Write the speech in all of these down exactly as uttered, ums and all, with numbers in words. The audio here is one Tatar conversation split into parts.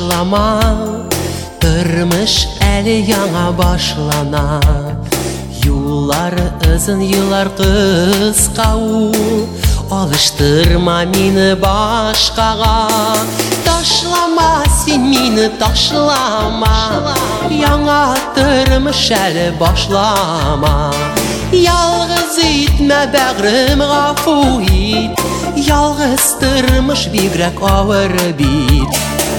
taşlama, tırmış eli yana başlana. Yollar uzun, yıllar kıska, alıştırma meni başkaga. Taşlama sen meni, taşlama, yana tırmış eli başlama. Yalğız etme bəğrim gafu et, yalğız tırmış bigrek ağır bit.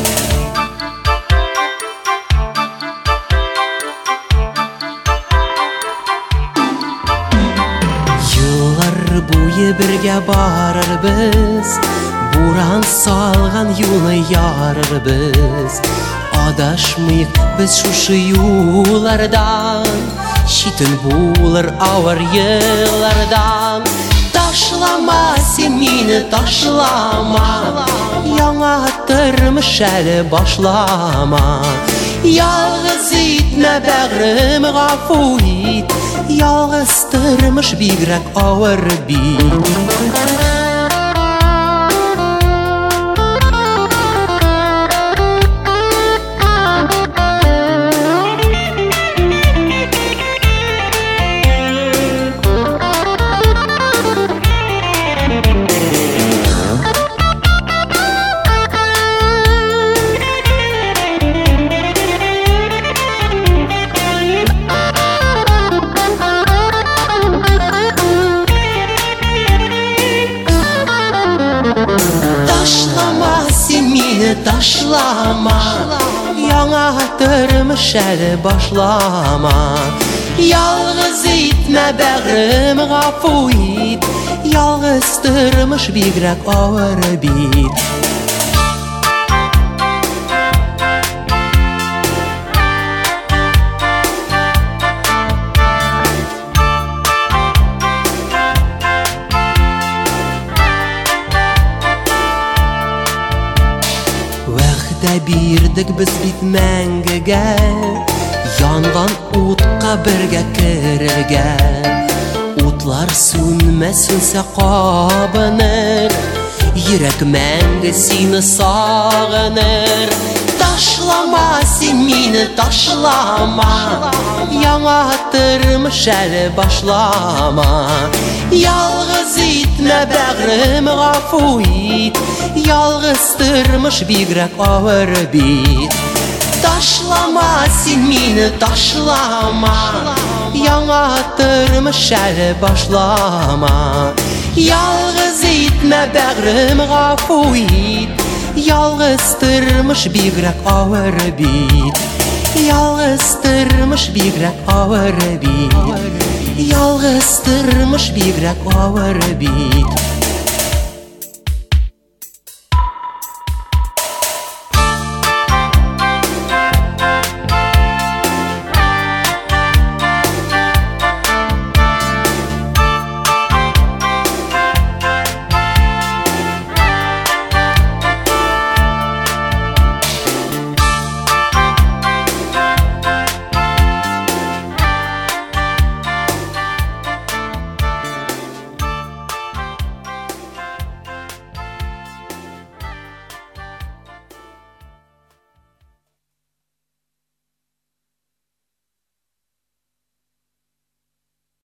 Yıllar boyu birge barır biz, buran salgan yolu yarır biz. Adaşmayık biz şuşu yollardan, şitin bulur ağır yıllardan. Taşlama sen meni, taşlama, yana tırmış eli başlama. Yalğız etme bəğrim gafu et, yalğız tırmış bigrek ağır bit. Taşlama, yana tırmış eli başlama. Yalğız etme bəğrim gafu et, yalğız tırmış bigrek ağır bit. Birdik biz bitmengege, yangan utqa birge kirge. Utlar sönmesinse qabınır, yürek menge seni sağınır. Taşlama sen meni, taşlama, yana tırmış eli başlama. Yalğız etme bəğrim gafu et, yalğız tırmış bigrek ağır bit. Taşlama sen meni, taşlama, yana tırmış eli başlama. Yalğız etme bəğrim gafu et, yalğız tırmış bigrek ağır bit. Yalğız tırmış bigrek ağır bit, yalğız tırmış bigrek ağır bit.